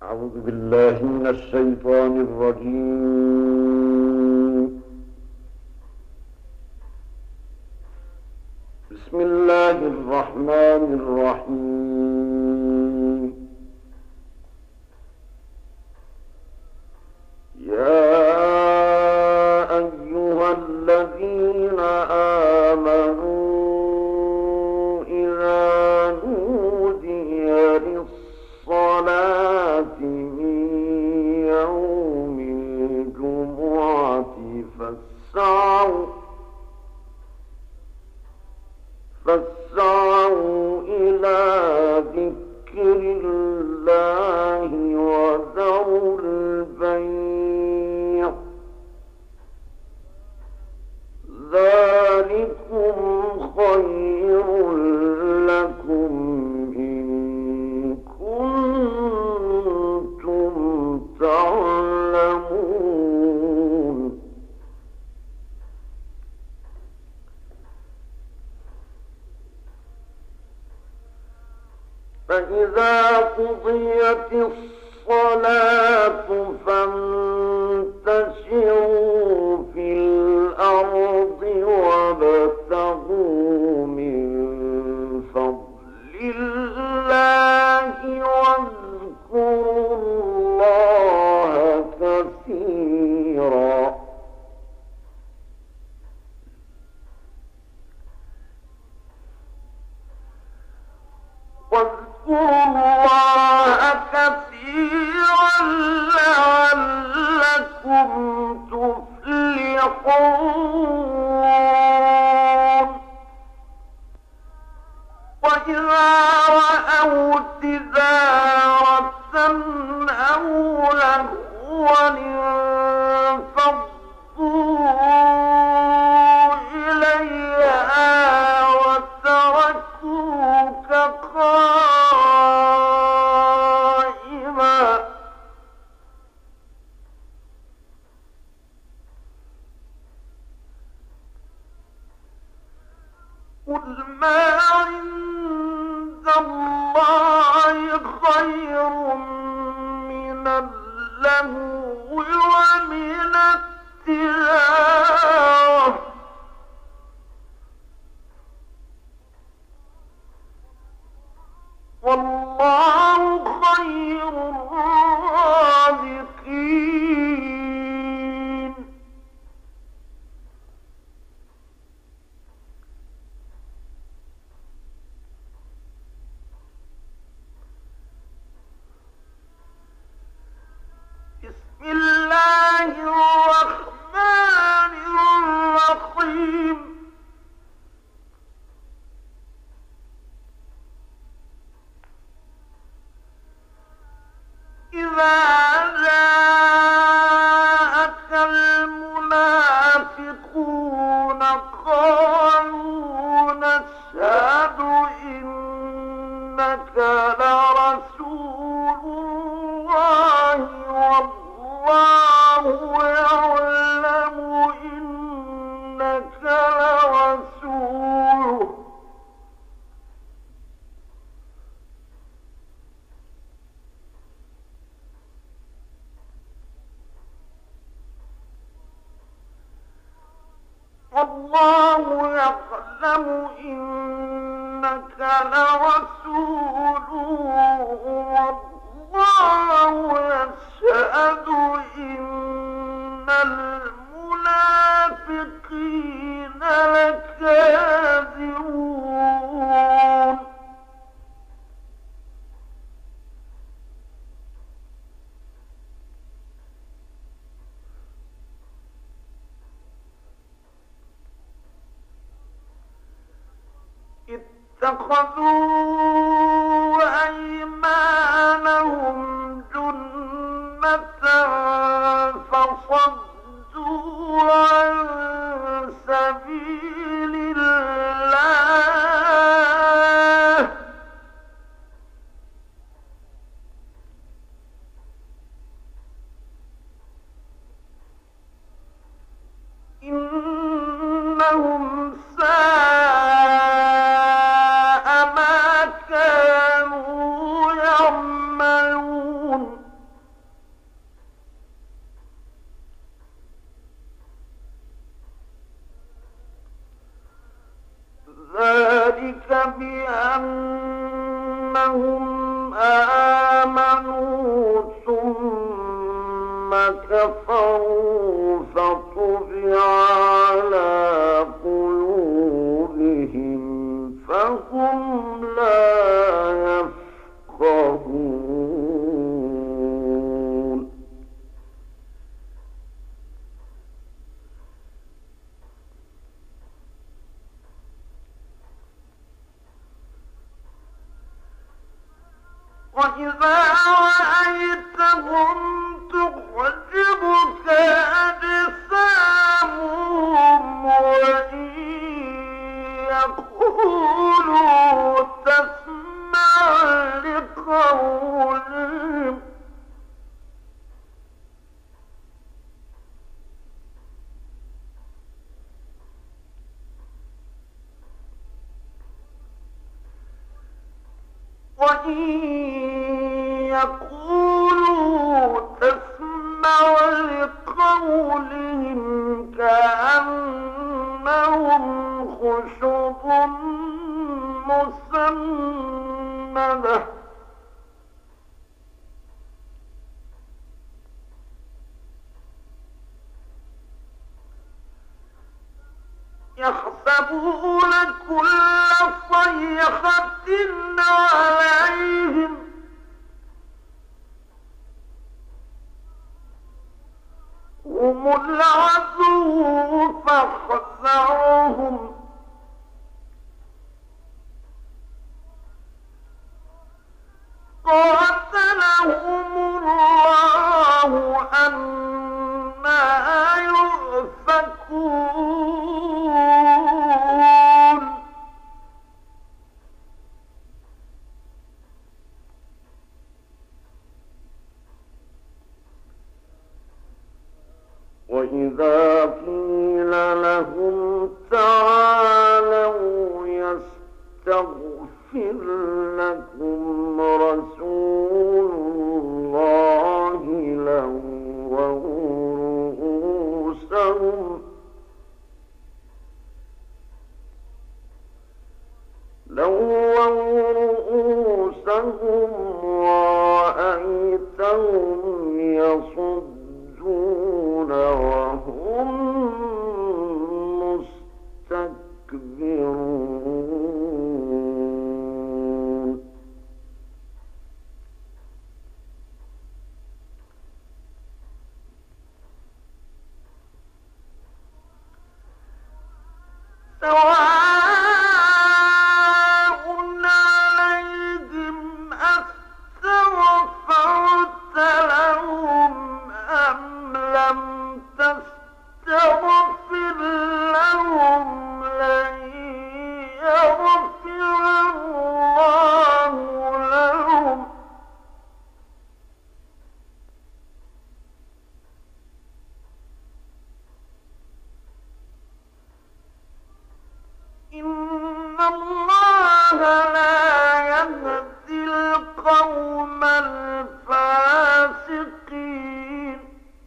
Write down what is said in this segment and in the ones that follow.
أعوذ بالله من الشيطان الرجيم. بسم الله الرحمن الرحيم. يا أيها الذين آمنوا إذا نودي للصلاة من يوم الجمعة فاسعوا إلى ذكر الله وذروا البيع ذلكم خير لكم إن كنتم تعلمون. فإذا قضيت الصلاة فانتشروا في الأرض وابتغوا من فضل الله واذكروا الله كثيرا. واذكروا الله كثيرا لعلكم تفلحون. وإذا رأوا تجارة أو لهوا انفضوا إليها وتركوك قائما. قل ما عند الله خير من اللهو ومن التجارة والله خير الرازقين. بسم الله الرحمن الرحيم. إذا جاءك المنافقون قالوا نشهد إنك لرسول الله والله يعلم إنك لرسوله والله يعلم إنك لرسوله والله يشهد إن المنافقين لكاذبون. اتخذوا أيمانهم جنة فصدوا عن سبيل الله إنهم ساء ما كانوا بأنهم آمنوا ثم كفروا فطبع على قلوبهم فهم لا يفقهون وإذا رأيتهم تعجبك أجسامهم وإن يقولوا تسمع لقولهم كأنهم خشب مسندة يحسبون كل صيحة عليهم هم العدو فاحذرهم قاتلهم الله أنى يؤفكون وإذا قيل لهم تعالوا يستغفر لكم رسول الله لووا رؤوسهم ورأيتهم يصدون وهم مستكبرون سواء عليهم أستغفرت لهم أم لم تستغفر لهم لن يغفر الله لهم إن الله لا يهدي القوم الفاسقين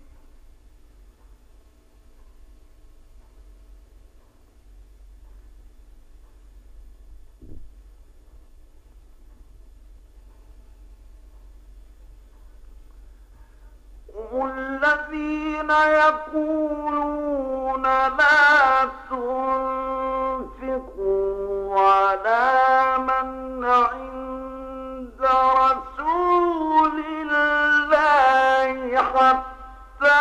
هم الذين يقولون لا تنفقوا على من عند رسول الله حتى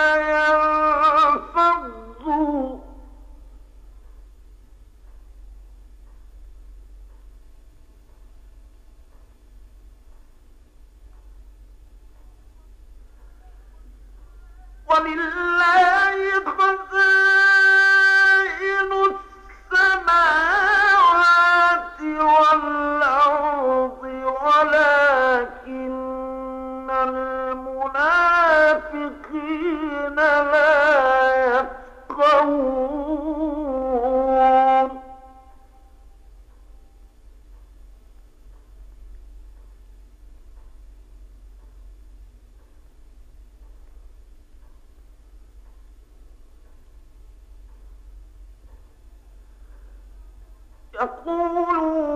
ينفضوا ولله خزائن السماوات والأرض ولكن المنافقين لا يفقهون يقولون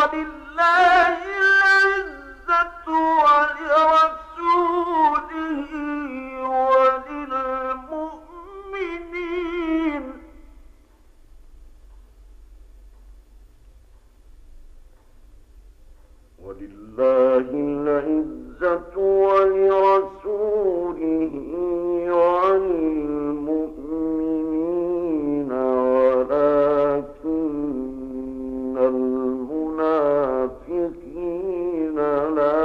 ولله العزة ولرسوله وللمؤمنين ولله العزة ولرسوله وللمؤمنين ولكن المنافقين لا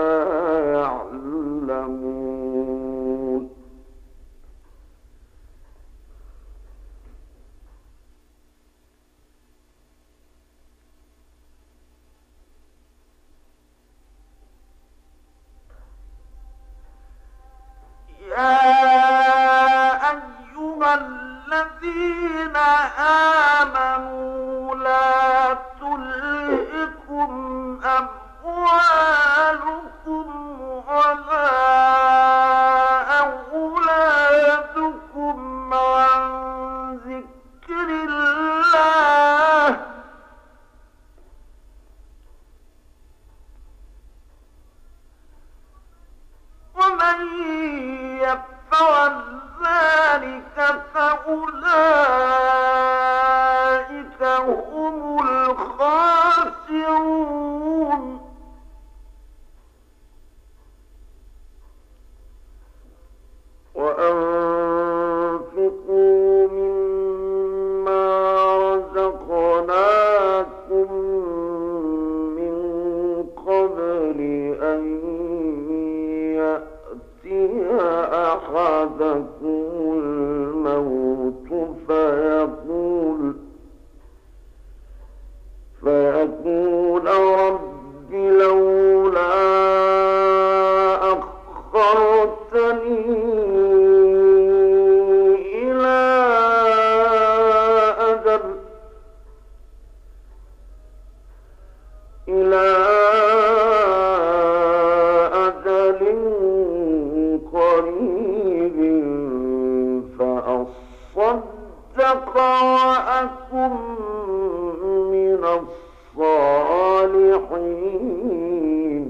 يعلمون يا أيها الذين آمنوا لا تلهكم أموالكم ولا أولادكم عن ذكر الله ومن يفعل ذلك فأولئك هم الخاسرون وأنفقوا مما رزقناكم من قبل أن يأتي أحدكم الموت فيقول رب لولا أخرتني إلى أجل قريب فأصدق وأكن من الصالحين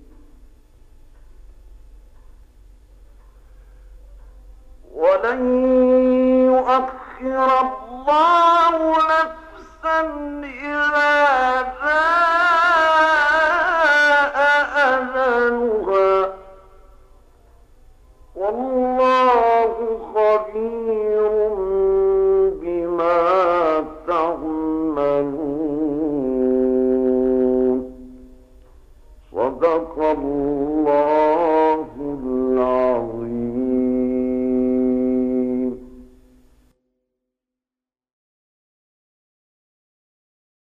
ولن يؤخر الله نفسا إذا جاء أجلها والله خبير بما تعملون صدق الله